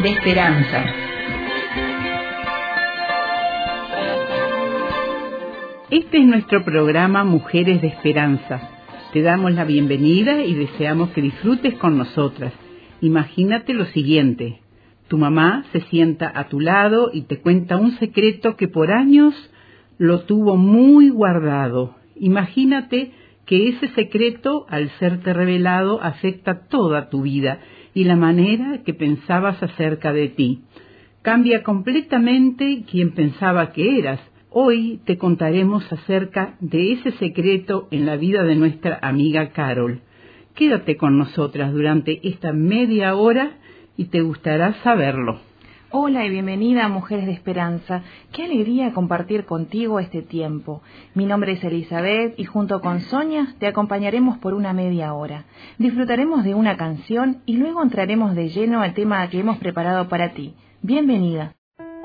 de Esperanza. Este es nuestro programa Mujeres de Esperanza. Te damos la bienvenida y deseamos que disfrutes con nosotras. Imagínate lo siguiente: tu mamá se sienta a tu lado y te cuenta un secreto que por años lo tuvo muy guardado. Imagínate que ese secreto, al serte revelado, afecta toda tu vida y la manera que pensabas acerca de ti. Cambia completamente quien pensaba que eras. Hoy te contaremos acerca de ese secreto en la vida de nuestra amiga Carol. Quédate con nosotras durante esta media hora y te gustará saberlo. Hola y bienvenida a Mujeres de Esperanza. Qué alegría compartir contigo este tiempo. Mi nombre es Elizabeth y junto con Sonia te acompañaremos por una media hora. Disfrutaremos de una canción y luego entraremos de lleno al tema que hemos preparado para ti. Bienvenida.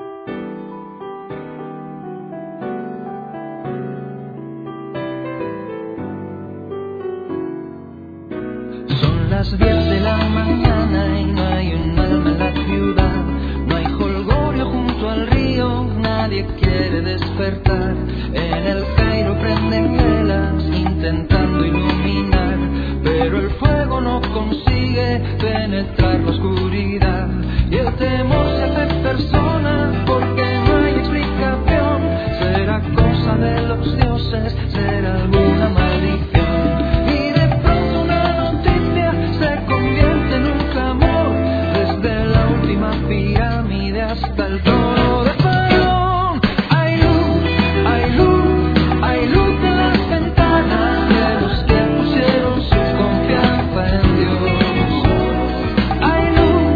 Son las 10 de la mañana y no hay un alma en la ciudad. No hay jolgorio junto al río, nadie quiere despertar. En el Cairo prenden velas intentando iluminar, pero el fuego no consigue penetrar la oscuridad. Y el temor se hace persona porque no hay explicación. Será cosa de los dioses, será alguna maldición. Pirámide hasta el trono de Faraón. Hay luz en las ventanas de los que pusieron su confianza en Dios. Hay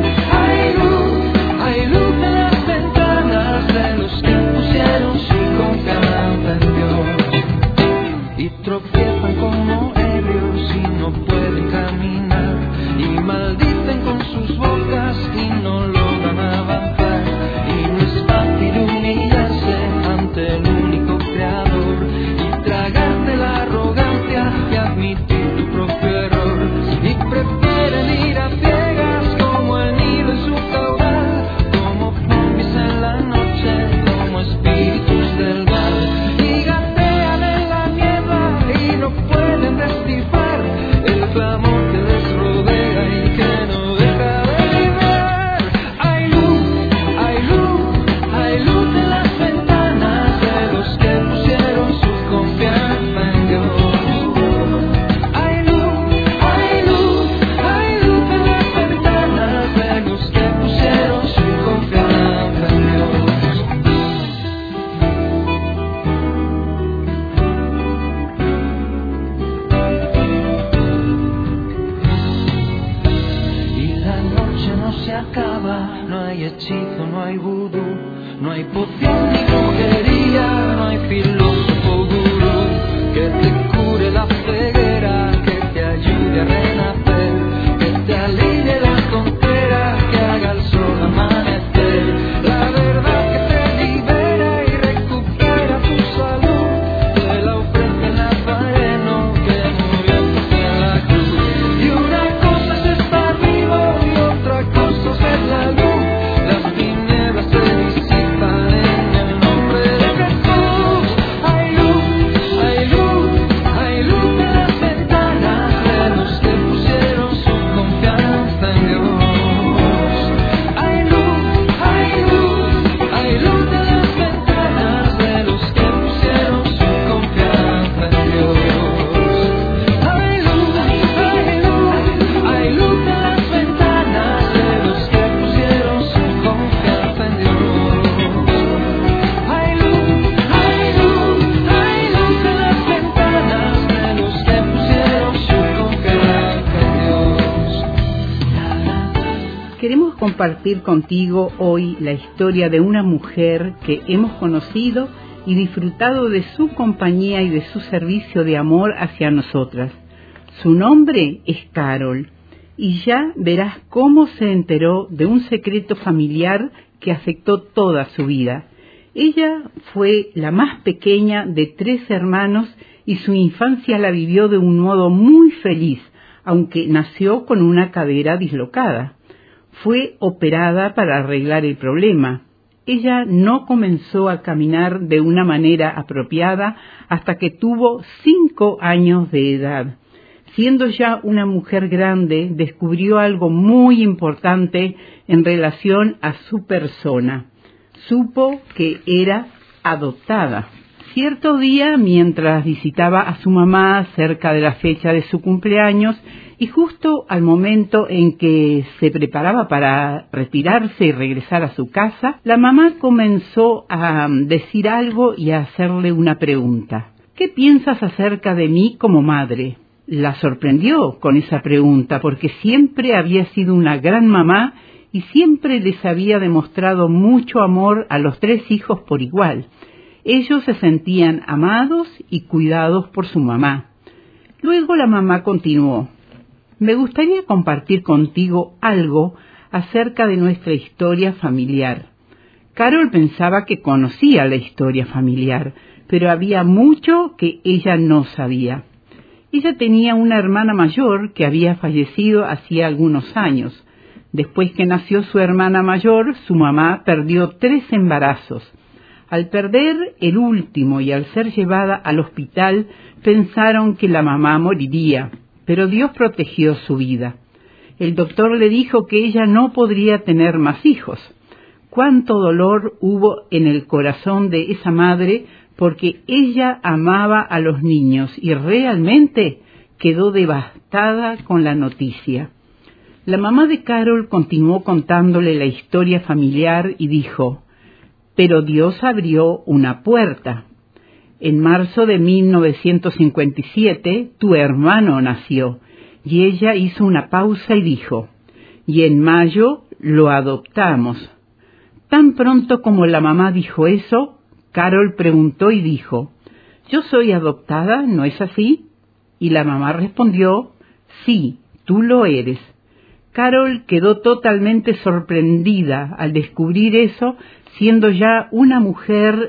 luz en las ventanas de los que pusieron su confianza en Dios. Y tropiezan como ebrios y no pueden caminar, y maldicen con sus bocas y no logran avanzar. Y no es fácil humillarse ante el único creador y tragarte la arrogancia y admitir tu propio error. Y prefieren ir a ciegas como el Nilo en su caudal, como zombies en la noche, como espíritus del mal. Y gatean en la niebla y no pueden descifrar el clamor que les rodea y que no deja de vibrar. Hay luz en las ventanas de los que pusieron su confianza en Dios. Hay luz en las ventanas de los que pusieron su confianza en Dios. Y la noche no se acaba, no hay hechizo, no hay vudú, no hay poción ni brujería, no hay filósofo gurú que te cure la ceguera, que te ayude a renacer, que te alivie la tontera, que haga el sol amanecer. La verdad que te libera y recupera tu salud, te la ofrece el Nazareno que murió en la cruz. Y una cosa es estar vivo y otra cosa es ver la luz. Las tinieblas se disipan en el nombre de Jesús. Hay luz en las ventanas de los que pusieron su confianza en Dios. Hay luz en las ventanas de los que pusieron su confianza en Dios. Hay luz en las ventanas de los que pusieron su confianza en Dios. Hay luz en las ventanas de los que pusieron su confianza en Dios. Queremos compartir contigo hoy la historia de una mujer que hemos conocido y disfrutado de su compañía y de su servicio de amor hacia nosotras. Su nombre es Carol, y ya verás cómo se enteró de un secreto familiar que afectó toda su vida. Ella fue la más pequeña de 3 hermanos y su infancia la vivió de un modo muy feliz, aunque nació con una cadera dislocada. Fue operada para arreglar el problema. Ella no comenzó a caminar de una manera apropiada hasta que tuvo 5 años de edad. Siendo ya una mujer grande, descubrió algo muy importante en relación a su persona. Supo que era adoptada. Cierto día, mientras visitaba a su mamá cerca de la fecha de su cumpleaños, y justo al momento en que se preparaba para retirarse y regresar a su casa, la mamá comenzó a decir algo y a hacerle una pregunta. ¿Qué piensas acerca de mí como madre? La sorprendió con esa pregunta porque siempre había sido una gran mamá y siempre les había demostrado mucho amor a los 3 hijos por igual. Ellos se sentían amados y cuidados por su mamá. Luego la mamá continuó. Me gustaría compartir contigo algo acerca de nuestra historia familiar. Carol pensaba que conocía la historia familiar, pero había mucho que ella no sabía. Ella tenía una hermana mayor que había fallecido hacía algunos años. Después que nació su hermana mayor, su mamá perdió 3 embarazos. Al perder el último y al ser llevada al hospital, pensaron que la mamá moriría, pero Dios protegió su vida. El doctor le dijo que ella no podría tener más hijos. Cuánto dolor hubo en el corazón de esa madre porque ella amaba a los niños y realmente quedó devastada con la noticia. La mamá de Carol continuó contándole la historia familiar y dijo, pero Dios abrió una puerta. En marzo de 1957 tu hermano nació y ella hizo una pausa y dijo, y en mayo lo adoptamos. Tan pronto como la mamá dijo eso, Carol preguntó y dijo, ¿yo soy adoptada, no es así? Y la mamá respondió, sí, tú lo eres. Carol quedó totalmente sorprendida al descubrir eso, siendo ya una mujer.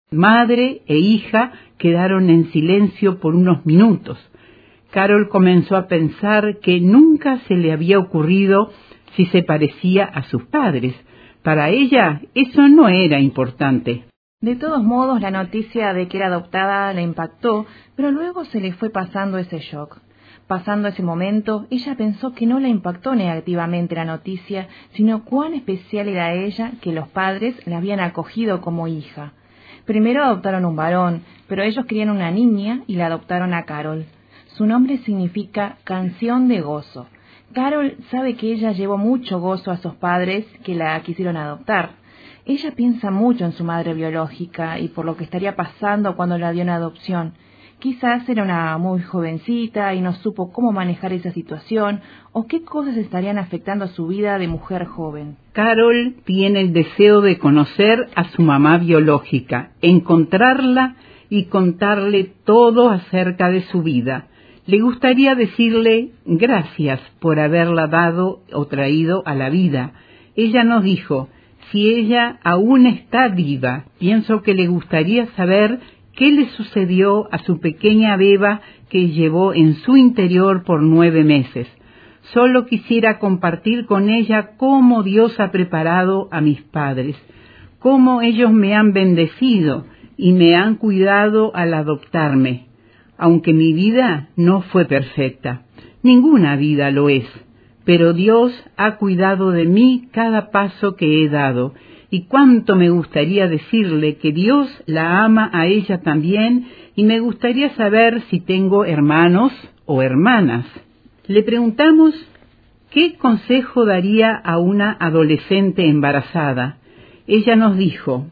Madre e hija quedaron en silencio por unos minutos. Carol comenzó a pensar que nunca se le había ocurrido si se parecía a sus padres. Para ella eso no era importante. De todos modos, la noticia de que era adoptada la impactó, pero luego se le fue pasando ese shock. Pasando ese momento, ella pensó que no la impactó negativamente la noticia, sino cuán especial era ella que los padres la habían acogido como hija. Primero adoptaron un varón, pero ellos querían una niña y la adoptaron a Carol. Su nombre significa canción de gozo. Carol sabe que ella llevó mucho gozo a sus padres que la quisieron adoptar. Ella piensa mucho en su madre biológica y por lo que estaría pasando cuando la dio en adopción. Quizás era una muy jovencita y no supo cómo manejar esa situación o qué cosas estarían afectando a su vida de mujer joven. Carol tiene el deseo de conocer a su mamá biológica, encontrarla y contarle todo acerca de su vida. Le gustaría decirle gracias por haberla dado o traído a la vida. Ella nos dijo, si ella aún está viva, pienso que le gustaría saber qué le sucedió a su pequeña beba que llevó en su interior por 9 meses. Solo quisiera compartir con ella cómo Dios ha preparado a mis padres, cómo ellos me han bendecido y me han cuidado al adoptarme. Aunque mi vida no fue perfecta, ninguna vida lo es, pero Dios ha cuidado de mí cada paso que he dado, y cuánto me gustaría decirle que Dios la ama a ella también, y me gustaría saber si tengo hermanos o hermanas. Le preguntamos qué consejo daría a una adolescente embarazada. Ella nos dijo,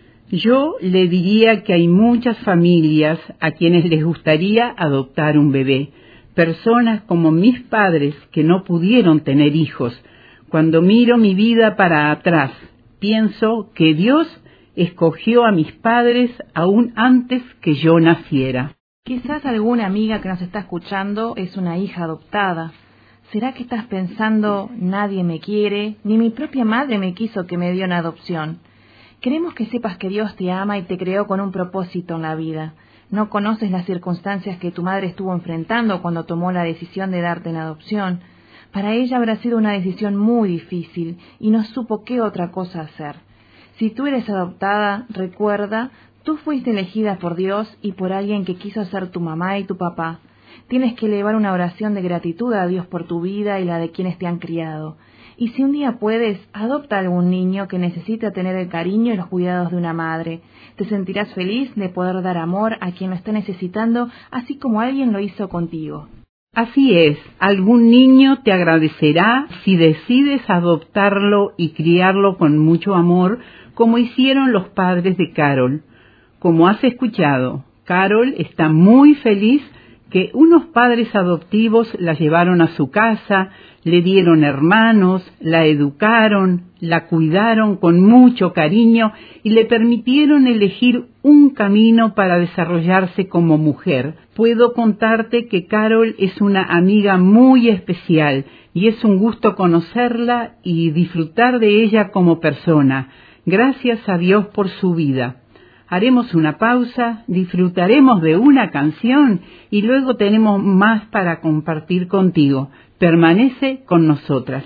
yo le diría que hay muchas familias a quienes les gustaría adoptar un bebé, personas como mis padres que no pudieron tener hijos. Cuando miro mi vida para atrás, pienso que Dios escogió a mis padres aún antes que yo naciera. Quizás alguna amiga que nos está escuchando es una hija adoptada. ¿Será que estás pensando, nadie me quiere, ni mi propia madre me quiso que me dio en adopción? Queremos que sepas que Dios te ama y te creó con un propósito en la vida. No conoces las circunstancias que tu madre estuvo enfrentando cuando tomó la decisión de darte en adopción. Para ella habrá sido una decisión muy difícil y no supo qué otra cosa hacer. Si tú eres adoptada, recuerda, tú fuiste elegida por Dios y por alguien que quiso ser tu mamá y tu papá. Tienes que elevar una oración de gratitud a Dios por tu vida y la de quienes te han criado. Y si un día puedes, adopta a algún niño que necesita tener el cariño y los cuidados de una madre. Te sentirás feliz de poder dar amor a quien lo está necesitando, así como alguien lo hizo contigo. Así es, algún niño te agradecerá si decides adoptarlo y criarlo con mucho amor, como hicieron los padres de Carol. Como has escuchado, Carol está muy feliz que unos padres adoptivos la llevaron a su casa, le dieron hermanos, la educaron, la cuidaron con mucho cariño y le permitieron elegir un camino para desarrollarse como mujer. Puedo contarte que Carol es una amiga muy especial y es un gusto conocerla y disfrutar de ella como persona. Gracias a Dios por su vida. Haremos una pausa, disfrutaremos de una canción y luego tenemos más para compartir contigo. Permanece con nosotras.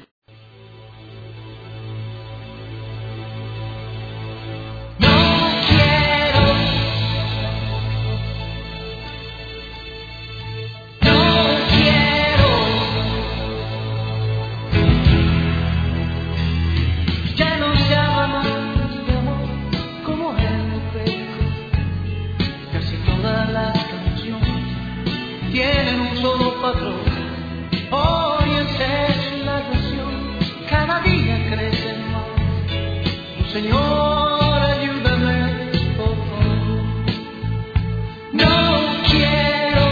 Tienen un solo patrón, óyense su narración, cada día crecen más. Señor, ayúdame, por favor. No quiero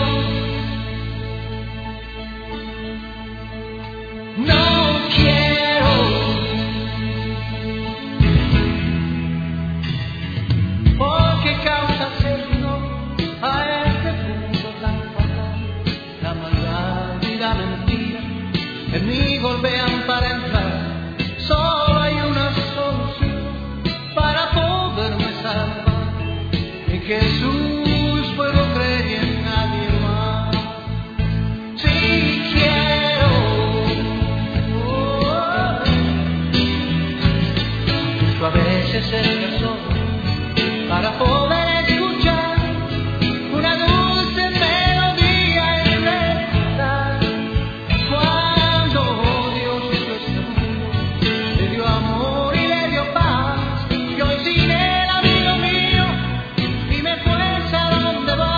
¿por qué causa se llegó a este punto tan fatal? La maldad y la mentira en mí golpean para entrar. Solo hay una solución para poderme salvar. En Jesús puedo creer y en nadie más. Si quiero, busco a veces el tesoro para poder escuchar una dulce melodía y recordar cuando Dios hizo este mundo, le dio amor y le dio paz. Y hoy sin él, amigo mío, dime pues a dónde vas.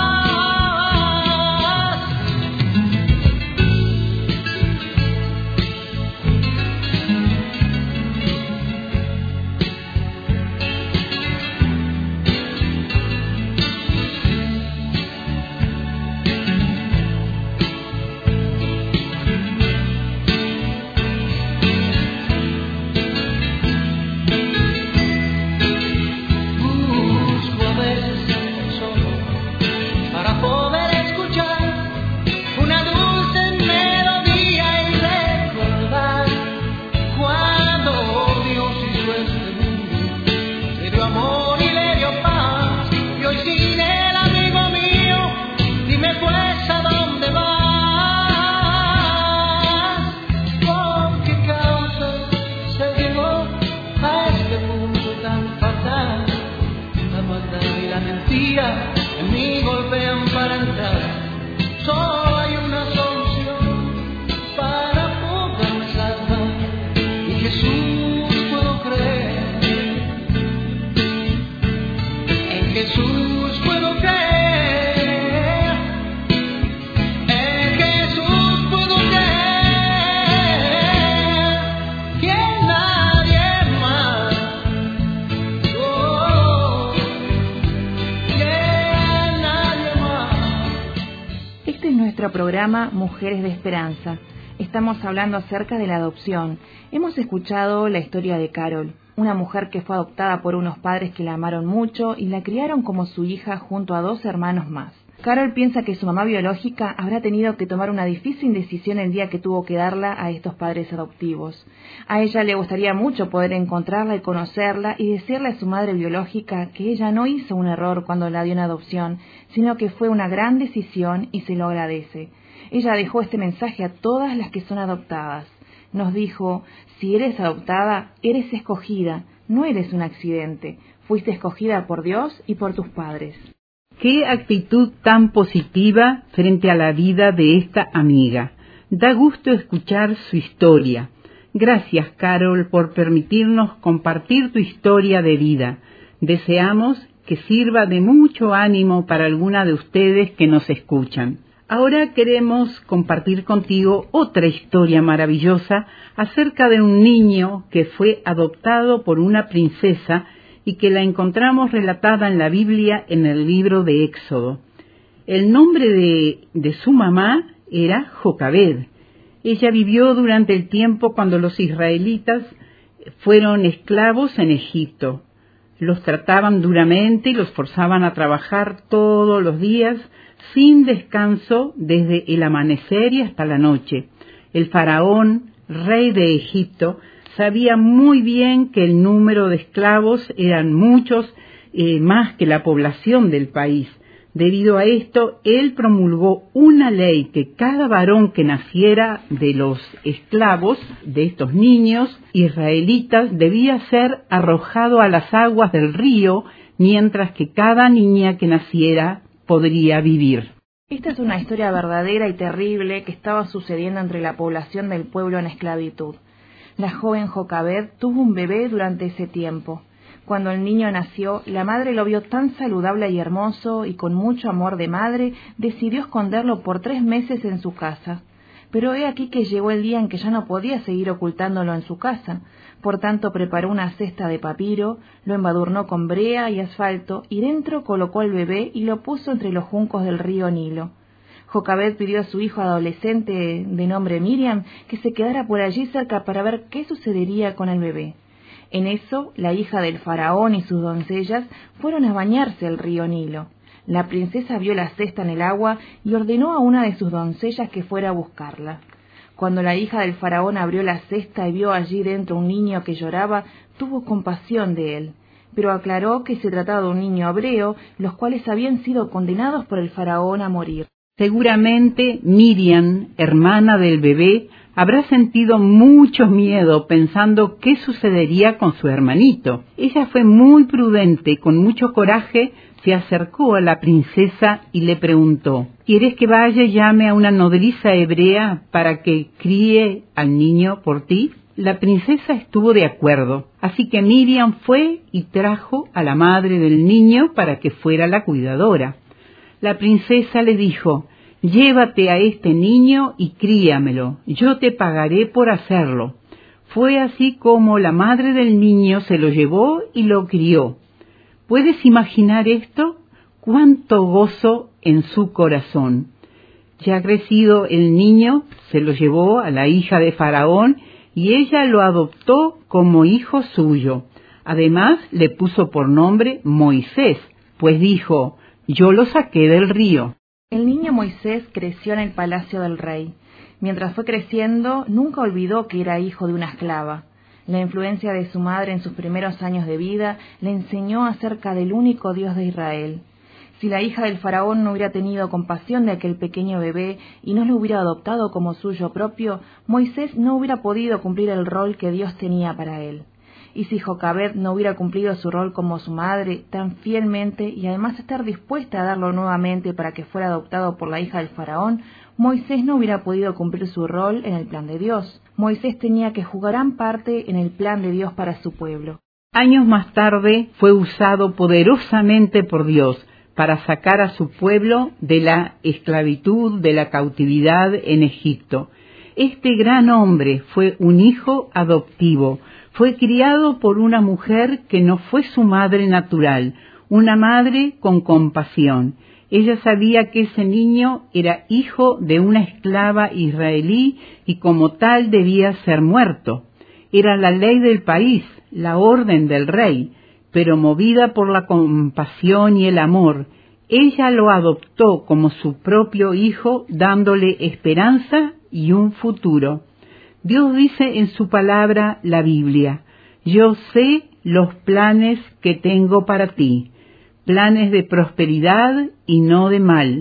Busco a veces el tesoro para poder escuchar una dulce melodía y recordar cuando Dios hizo este mundo, le dio amor y le dio paz. Y hoy sin él, amigo mío, dime pues a dónde vas. ¿Por qué causa se llegó a este mundo tan fatal? La maldad y la mentira en mí golpean para entrar. Solo hay una solución para poderme salvar. En Jesús puedo creer. En Jesús puedo creer. En Jesús puedo creer. Que nadie más. Este es nuestro programa Mujeres de Esperanza. Estamos hablando acerca de la adopción. Hemos escuchado la historia de Carol, una mujer que fue adoptada por unos padres que la amaron mucho y la criaron como su hija junto a 2 hermanos más. Carol piensa que su mamá biológica habrá tenido que tomar una difícil decisión el día que tuvo que darla a estos padres adoptivos. A ella le gustaría mucho poder encontrarla y conocerla y decirle a su madre biológica que ella no hizo un error cuando la dio en adopción, sino que fue una gran decisión y se lo agradece. Ella dejó este mensaje a todas las que son adoptadas. Nos dijo: si eres adoptada, eres escogida, no eres un accidente. Fuiste escogida por Dios y por tus padres. Qué actitud tan positiva frente a la vida de esta amiga. Da gusto escuchar su historia. Gracias, Carol, por permitirnos compartir tu historia de vida. Deseamos que sirva de mucho ánimo para alguna de ustedes que nos escuchan. Ahora queremos compartir contigo otra historia maravillosa acerca de un niño que fue adoptado por una princesa y que la encontramos relatada en la Biblia en el libro de Éxodo. El nombre de su mamá era Jocabed. Ella vivió durante el tiempo cuando los israelitas fueron esclavos en Egipto. Los trataban duramente y los forzaban a trabajar todos los días sin descanso desde el amanecer y hasta la noche. El faraón, rey de Egipto, sabía muy bien que el número de esclavos eran muchos, más que la población del país. Debido a esto, él promulgó una ley que cada varón que naciera de los esclavos, de estos niños israelitas, debía ser arrojado a las aguas del río, mientras que cada niña que naciera podría vivir. Esta es una historia verdadera y terrible que estaba sucediendo entre la población del pueblo en esclavitud. La joven Jocabed tuvo un bebé durante ese tiempo. Cuando el niño nació, la madre lo vio tan saludable y hermoso, y con mucho amor de madre, decidió esconderlo por 3 meses en su casa. Pero he aquí que llegó el día en que ya no podía seguir ocultándolo en su casa. Por tanto, preparó una cesta de papiro, lo embadurnó con brea y asfalto, y dentro colocó al bebé y lo puso entre los juncos del río Nilo. Jocabed pidió a su hijo adolescente de nombre Miriam que se quedara por allí cerca para ver qué sucedería con el bebé. En eso, la hija del faraón y sus doncellas fueron a bañarse al río Nilo. La princesa vio la cesta en el agua y ordenó a una de sus doncellas que fuera a buscarla. Cuando la hija del faraón abrió la cesta y vio allí dentro un niño que lloraba, tuvo compasión de él, pero aclaró que se trataba de un niño hebreo, los cuales habían sido condenados por el faraón a morir. Seguramente Miriam, hermana del bebé, habrá sentido mucho miedo pensando qué sucedería con su hermanito. Ella fue muy prudente, con mucho coraje, se acercó a la princesa y le preguntó: ¿quieres que vaya y llame a una nodriza hebrea para que críe al niño por ti? La princesa estuvo de acuerdo, así que Miriam fue y trajo a la madre del niño para que fuera la cuidadora. La princesa le dijo: llévate a este niño y críamelo, yo te pagaré por hacerlo. Fue así como la madre del niño se lo llevó y lo crió. ¿Puedes imaginar esto? ¡Cuánto gozo en su corazón! Ya crecido el niño, se lo llevó a la hija de Faraón y ella lo adoptó como hijo suyo. Además, le puso por nombre Moisés, pues dijo: yo lo saqué del río. El niño Moisés creció en el palacio del rey. Mientras fue creciendo, nunca olvidó que era hijo de una esclava. La influencia de su madre en sus primeros años de vida le enseñó acerca del único Dios de Israel. Si la hija del faraón no hubiera tenido compasión de aquel pequeño bebé y no lo hubiera adoptado como suyo propio, Moisés no hubiera podido cumplir el rol que Dios tenía para él. Y si Jocabed no hubiera cumplido su rol como su madre tan fielmente y además estar dispuesta a darlo nuevamente para que fuera adoptado por la hija del faraón, Moisés no hubiera podido cumplir su rol en el plan de Dios. Moisés tenía que jugar gran parte en el plan de Dios para su pueblo. Años más tarde fue usado poderosamente por Dios para sacar a su pueblo de la esclavitud, de la cautividad en Egipto. Este gran hombre fue un hijo adoptivo. Fue criado por una mujer que no fue su madre natural, una madre con compasión. Ella sabía que ese niño era hijo de una esclava israelí y como tal debía ser muerto. Era la ley del país, la orden del rey, pero movida por la compasión y el amor, ella lo adoptó como su propio hijo, dándole esperanza y un futuro. Dios dice en su palabra, la Biblia: yo sé los planes que tengo para ti, planes de prosperidad y no de mal,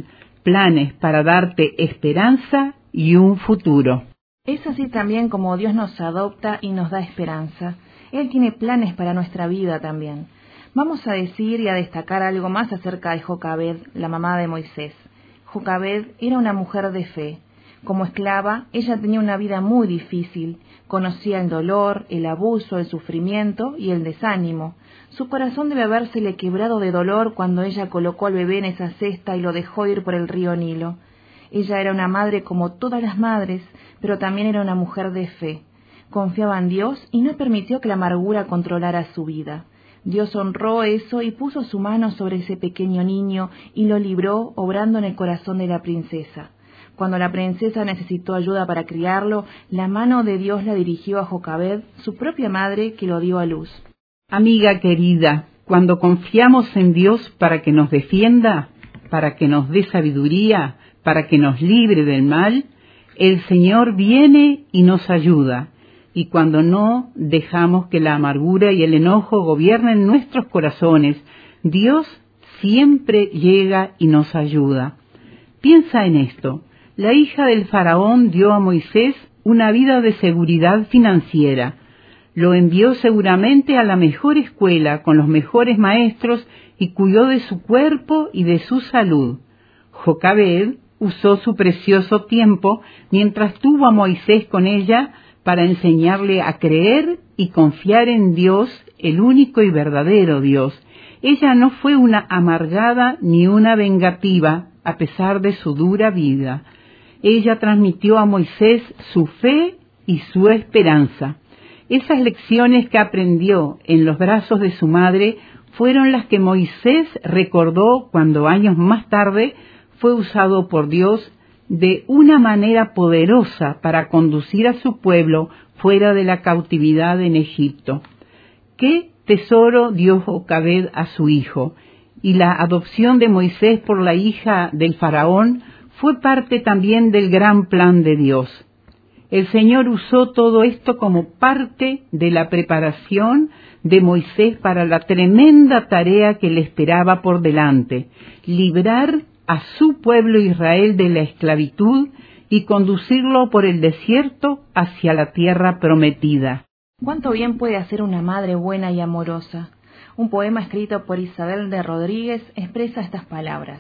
planes para darte esperanza y un futuro. Es así también como Dios nos adopta y nos da esperanza. Él tiene planes para nuestra vida también. Vamos a decir y a destacar algo más acerca de Jocabed, la mamá de Moisés. Jocabed era una mujer de fe. Como esclava, ella tenía una vida muy difícil. Conocía el dolor, el abuso, el sufrimiento y el desánimo. Su corazón debe habérsele quebrado de dolor cuando ella colocó al bebé en esa cesta y lo dejó ir por el río Nilo. Ella era una madre como todas las madres, pero también era una mujer de fe. Confiaba en Dios y no permitió que la amargura controlara su vida. Dios honró eso y puso su mano sobre ese pequeño niño y lo libró, obrando en el corazón de la princesa. Cuando la princesa necesitó ayuda para criarlo, la mano de Dios la dirigió a Jocabed, su propia madre, que lo dio a luz. Amiga querida, cuando confiamos en Dios para que nos defienda, para que nos dé sabiduría, para que nos libre del mal, el Señor viene y nos ayuda. Y cuando no dejamos que la amargura y el enojo gobiernen nuestros corazones, Dios siempre llega y nos ayuda. Piensa en esto. La hija del faraón dio a Moisés una vida de seguridad financiera. Lo envió seguramente a la mejor escuela, con los mejores maestros, y cuidó de su cuerpo y de su salud. Jocabed usó su precioso tiempo mientras tuvo a Moisés con ella para enseñarle a creer y confiar en Dios, el único y verdadero Dios. Ella no fue una amargada ni una vengativa, a pesar de su dura vida. Ella transmitió a Moisés su fe y su esperanza. Esas lecciones que aprendió en los brazos de su madre fueron las que Moisés recordó cuando años más tarde fue usado por Dios de una manera poderosa para conducir a su pueblo fuera de la cautividad en Egipto. ¿Qué tesoro dio Jocabed a su hijo? Y la adopción de Moisés por la hija del faraón fue parte también del gran plan de Dios. El Señor usó todo esto como parte de la preparación de Moisés para la tremenda tarea que le esperaba por delante: librar a su pueblo Israel de la esclavitud y conducirlo por el desierto hacia la tierra prometida. ¿Cuánto bien puede hacer una madre buena y amorosa? Un poema escrito por Isabel de Rodríguez expresa estas palabras.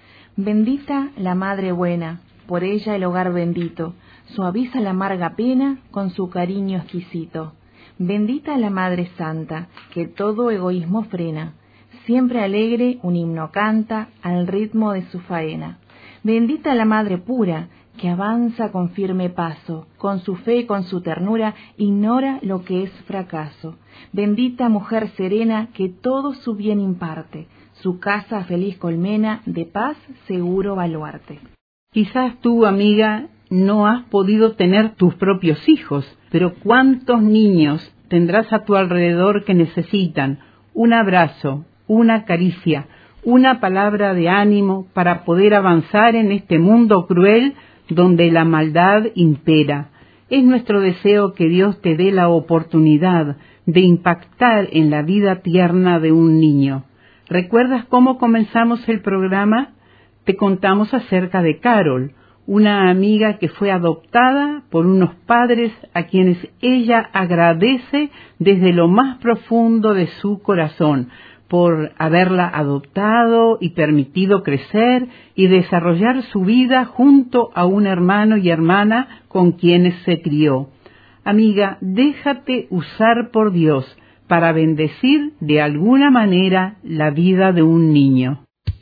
Bendita la madre buena, por ella el hogar bendito, suaviza la amarga pena con su cariño exquisito. Bendita la madre santa, que todo egoísmo frena, siempre alegre un himno canta al ritmo de su faena. Bendita la madre pura, que avanza con firme paso, con su fe y con su ternura ignora lo que es fracaso. Bendita mujer serena, que todo su bien imparte, su casa feliz colmena, de paz seguro baluarte. Quizás tú, amiga, no has podido tener tus propios hijos, pero ¿cuántos niños tendrás a tu alrededor que necesitan un abrazo, una caricia, una palabra de ánimo para poder avanzar en este mundo cruel donde la maldad impera? Es nuestro deseo que Dios te dé la oportunidad de impactar en la vida tierna de un niño. ¿Recuerdas cómo comenzamos el programa? Te contamos acerca de Carol, una amiga que fue adoptada por unos padres a quienes ella agradece desde lo más profundo de su corazón por haberla adoptado y permitido crecer y desarrollar su vida junto a un hermano y hermana con quienes se crió. Amiga, déjate usar por Dios para bendecir de alguna manera la vida de un niño.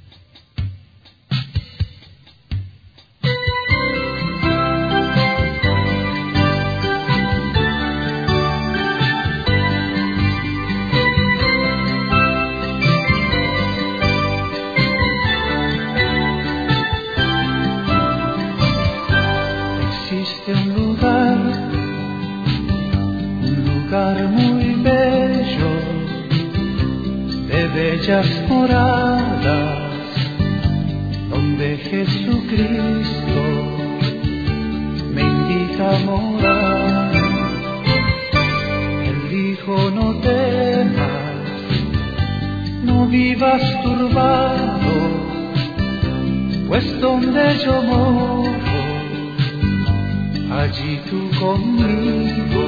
Muy bello, de bellas moradas, donde Jesucristo me invita a morar. Él dijo: no temas, no vivas turbado, pues donde yo moro, allí tú conmigo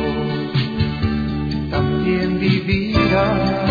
también vivirás.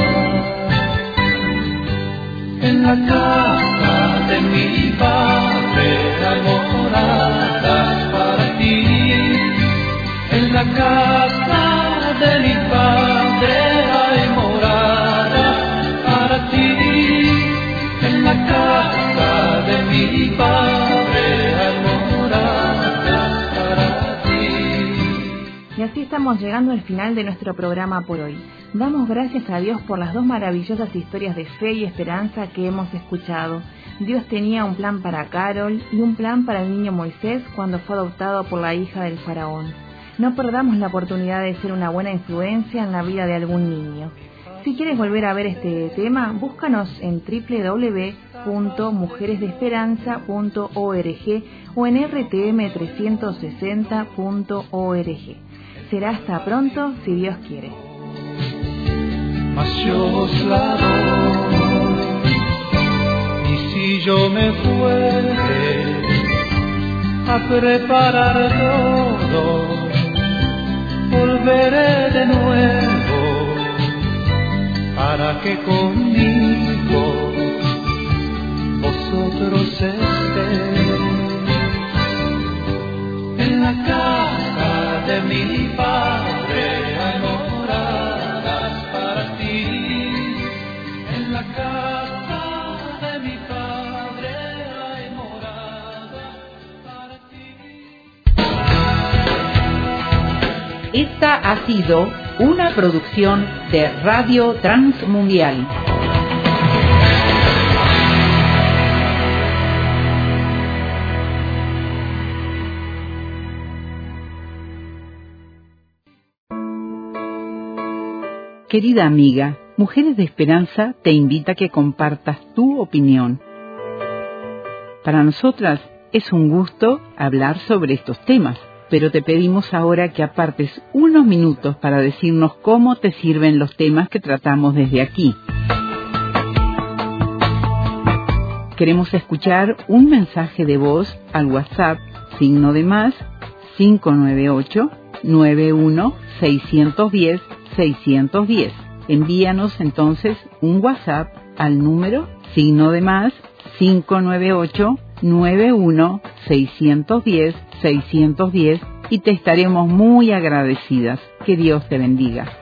En la casa de mi padre hay moradas para ti. En la casa de mi padre hay moradas para ti. En la casa de mi padre hay moradas para ti. Y así estamos llegando al final de nuestro programa por hoy. Damos gracias a Dios por las dos maravillosas historias de fe y esperanza que hemos escuchado. Dios tenía un plan para Carol y un plan para el niño Moisés cuando fue adoptado por la hija del faraón. No perdamos la oportunidad de ser una buena influencia en la vida de algún niño. Si quieres volver a ver este tema, búscanos en www.mujeresdeesperanza.org o en rtm360.org. Será hasta pronto, si Dios quiere. Mas yo os la doy, y si yo me fuere a preparar todo, volveré de nuevo para que conmigo vosotros estéis. En la casa de mi padre hay moradas para ti. En la casa de mi padre hay moradas para ti. Esta ha sido una producción de Radio Transmundial. Querida amiga, Mujeres de Esperanza te invita a que compartas tu opinión. Para nosotras es un gusto hablar sobre estos temas, pero te pedimos ahora que apartes unos minutos para decirnos cómo te sirven los temas que tratamos desde aquí. Queremos escuchar un mensaje de voz al WhatsApp +, 598-91-610-610. Envíanos entonces un WhatsApp al número +, 598-91-610-610 y te estaremos muy agradecidas. Que Dios te bendiga.